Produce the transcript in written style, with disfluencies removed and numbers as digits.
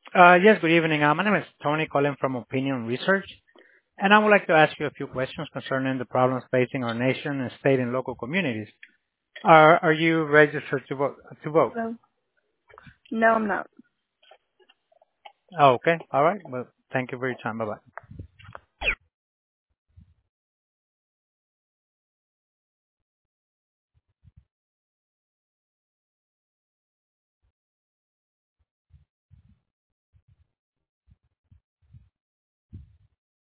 Yes, good evening. My name is Tony calling from Opinion Research, and I would like to ask you a few questions concerning the problems facing our nation and state and local communities. Are you registered to vote? To vote? Hello? No, I'm not. Oh, okay. All right. Well, thank you for your time. Bye-bye.